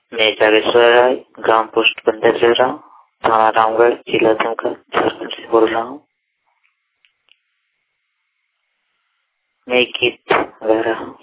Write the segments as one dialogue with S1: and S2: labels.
S1: मैं जागेश्वर राय, ग्राम पोस्ट बंदरजरा, थाना रामगढ़, जिला दुमका, झारखंड से बोल रहा हूँ। मैं गीत गा रहा हूँ।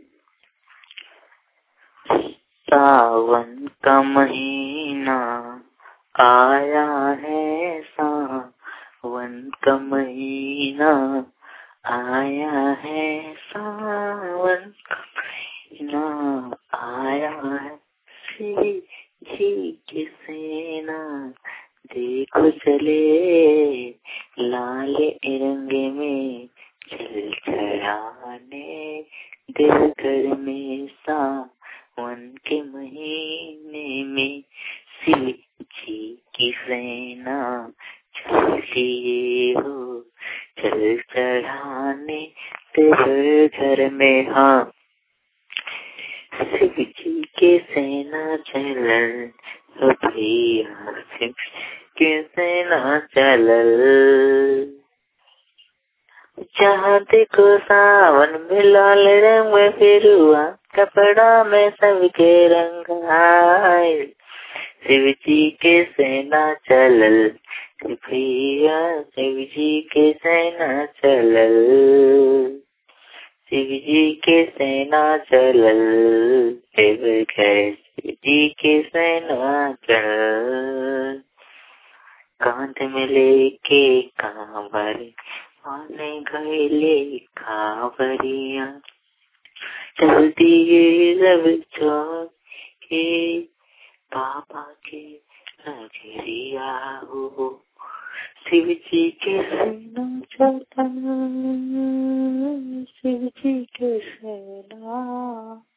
S1: सावन का महीना आया है, सावन का महीना आया है, सावन का महीना आया है। श्री जी की सेना देखो चले, लाल रंग में चल चढ़ाने, दिल घर में सावन के महीने में शिव जी की सेना चलती हो, चल चढ़ाने तेरे घर में। हाँ, शिव जी के सेना चलल भैया, शिव के सेना चलल। जहाँ देखो सावन में लाल रंग में फिरुआ कपड़ा में सबके रंग आए। शिव जी के सेना चलल भैया, शिव जी के सेना चलल, शिव जी के सेना चलल, शिव जी के सेना चलल। कांध में लेके कांवर आने गए कांवरिया, चलती है सब छोड़ के बाबा के नगरिया हो। शिव जी के सेना चलल, शिव जी के सेना।